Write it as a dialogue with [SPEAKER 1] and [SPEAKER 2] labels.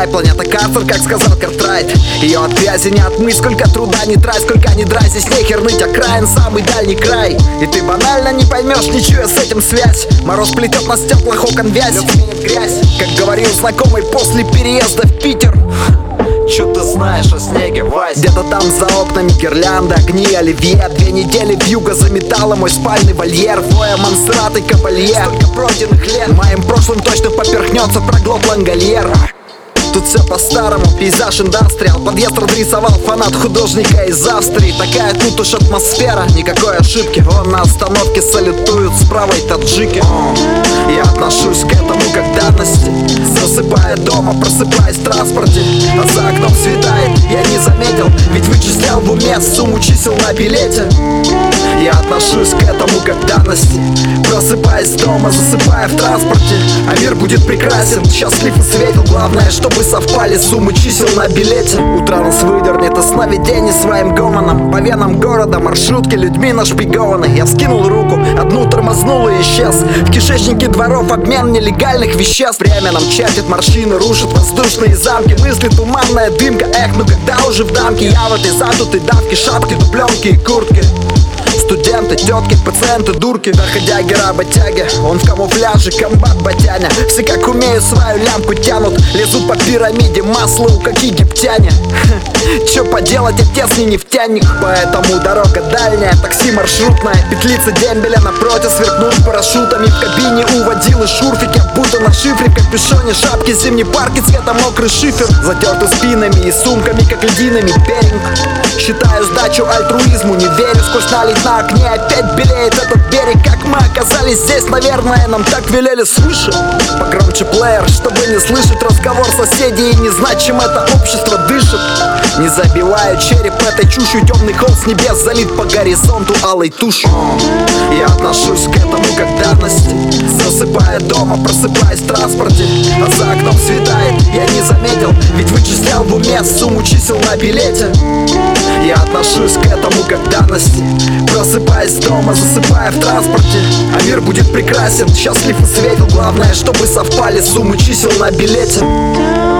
[SPEAKER 1] рай. Планета Картер, как сказал Картрайт. Ее от грязи не отмыть, сколько труда не трать, сколько не драй. Здесь нехер ныть, окраин самый дальний край. И ты банально не поймешь, не чуя с этим связь. Мороз плетет на стеклах окон вязь, лед сменит грязь. Как говорил знакомый после переезда в Питер: чё ты знаешь о снеге, Вась? Где-то там за окнами гирлянды, огни, оливье. 2 недели вьюга заметала мой спальный вольер. Воя Монсеррат и Кавалье. Столько пройденных лет, моим прошлым точно поперхнется проглот Лангольер. Тут все по-старому, пейзаж индастриал. Подъезд разрисовал фанат художника из Австрии. Такая тут уж атмосфера, никакой ошибки. Вон на остановке салютуют с правой таджики. Я отношусь к этому как данности. Засыпая дома, просыпаясь в транспорте. А за окном светает, я не заметил, ведь вычислял в уме сумму чисел на билете. Я отношусь к этому как данности. Просыпаясь дома, засыпая в транспорте. А мир будет прекрасен, счастлив и светил. Главное, чтобы совпали суммы чисел на билете. Утро нас выдернет из сновидений своим гомоном. По венам города маршрутки людьми нашпигованы. Я вскинул руку, одну тормознул и исчез. В кишечнике дворов обмен нелегальных веществ. Время нам чатит морщины, рушит воздушные замки. Мысли туманная дымка, эх, ну когда уже в дамке? Я в этой задутой давке, шапки, дубленки и куртки. Студенты, тетки, пациенты, дурки. Доходяги, работяги, он в камуфляже, комбат, батяня. Все как умеют свою лямку тянут. Лезут по пирамиде, масло как египтяне. Че поделать, отец не нефтяник. Поэтому дорога дальняя, такси маршрутная. Петлица дембеля напротив сверкнут парашютами. В кабине уводилы шурфики, будто на шифре. В капюшоне шапки, зимней парки цвета мокрый шифер. Затерты спинами и сумками, как льдинами Беринг. Считаю сдачу альтруизму, не верю. Сквозь налить на окне опять белеет этот берег. Как мы оказались здесь, наверное, нам так велели свыше. Погромче плеер, чтобы не слышать разговор соседей и не знать, чем это общество дышит. Не забиваю череп этой чушью, темный холст с небес залит по горизонту алой тушью. Я отношусь к этому как данности. Засыпая дома, просыпаясь в транспорте. А за окном светает, я не заметил, ведь вычислял в уме сумму чисел на билете. Я отношусь к этому как данности. Просыпаясь дома, засыпая в транспорте. А мир будет прекрасен, счастлив и светил. Главное, чтобы совпали суммы чисел на билете.